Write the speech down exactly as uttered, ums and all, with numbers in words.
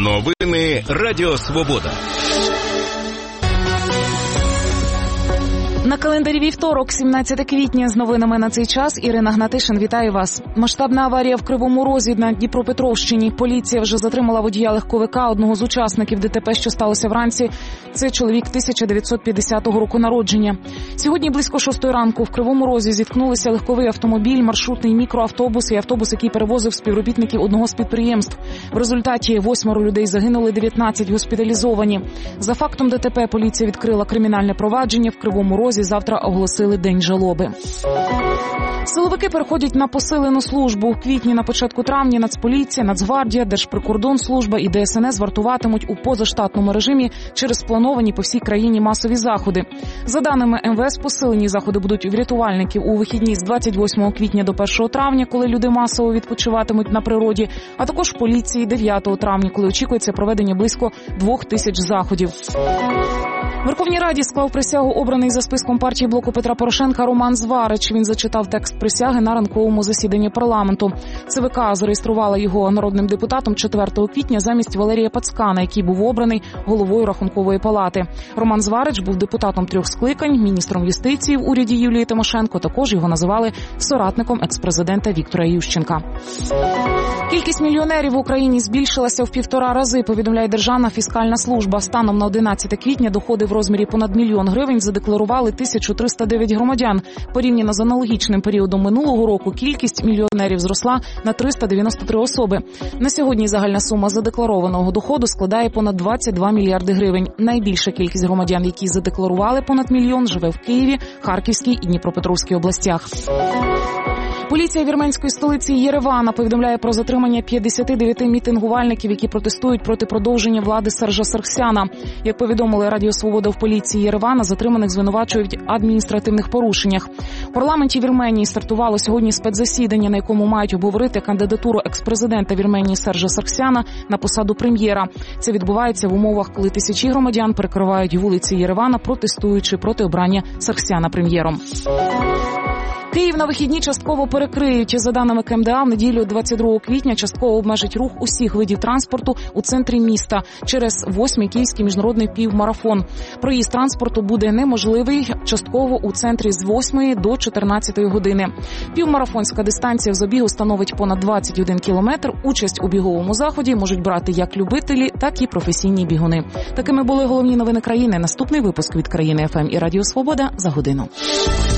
Новини Радіо Свобода. На календарі вівторок, сімнадцяте квітня, з новинами на цей час Ірина Гнатишин. Вітаю вас. Масштабна аварія в Кривому Розі на Дніпропетровщині. Поліція вже затримала водія легковика, одного з учасників ДТП, що сталося вранці. Це чоловік тисяча дев'ятсот п'ятдесятого року народження. Сьогодні близько шостої ранку в Кривому Розі зіткнулися легковий автомобіль, маршрутний мікроавтобус і автобус, який перевозив співробітників одного з підприємств. В результаті восьмеро людей загинули, дев'ятнадцять госпіталізовані. За фактом ДТП поліція відкрила кримінальне провадження. В Кривому Розі завтра оголосили день жалоби. Силовики переходять на посилену службу. У квітні на початку травня Нацполіція, Нацгвардія, Держприкордонслужба і ДСНС вартуватимуть у позаштатному режимі через сплановані по всій країні масові заходи. За даними ем ве ес, посилені заходи будуть у рятувальників у вихідні з двадцять восьмого квітня до першого травня, коли люди масово відпочиватимуть на природі, а також в поліції дев'ятого травня, коли очікується проведення близько двох тисяч заходів. В Верховній Раді склав присягу обраний за списком партії блоку Петра Порошенка Роман Зварич. Він зачитав текст присяги на ранковому засіданні парламенту. ЦВК зареєструвала його народним депутатом четвертого квітня замість Валерія Пацкана, який був обраний головою Рахункової палати. Роман Зварич був депутатом трьох скликань, міністром юстиції в уряді Юлії Тимошенко. Також його називали соратником екс-президента Віктора Ющенка. Кількість мільйонерів в Україні збільшилася в півтора рази, повідомляє Державна фіскальна служба. Станом на одинадцяте квітня доходи в розмірі понад мільйон гривень задекларували тисячу триста дев'ять громадян. Порівняно з аналогічним періодом минулого року кількість мільйонерів зросла на триста дев'яносто три особи. На сьогодні загальна сума задекларованого доходу складає понад двадцять два мільярди гривень. Найбільша кількість громадян, які задекларували понад мільйон, живе в Києві, Харківській і Дніпропетровській областях. Поліція вірменської столиці Єревана повідомляє про затримання п'ятдесят дев'ять мітингувальників, які протестують проти продовження влади Сержа Саргсяна. Як повідомили Радіо Свобода в поліції Єревана, затриманих звинувачують в адміністративних порушеннях. У парламенті Вірменії стартувало сьогодні спецзасідання, на якому мають обговорити кандидатуру екс-президента Вірменії Сержа Саргсяна на посаду прем'єра. Це відбувається в умовах, коли тисячі громадян перекривають вулиці Єревана, протестуючи проти обрання Саргсяна прем'єром. Київ на вихідні частково перекриють. За даними ка ем де а, в неділю двадцять другого квітня частково обмежить рух усіх видів транспорту у центрі міста через восьмий Київський міжнародний півмарафон. Проїзд транспорту буде неможливий частково у центрі з восьмої до чотирнадцятої години. Півмарафонська дистанція в забігу становить понад двадцять один кілометр. Участь у біговому заході можуть брати як любителі, так і професійні бігуни. Такими були головні новини країни. Наступний випуск від країни еф ем і Радіо Свобода за годину.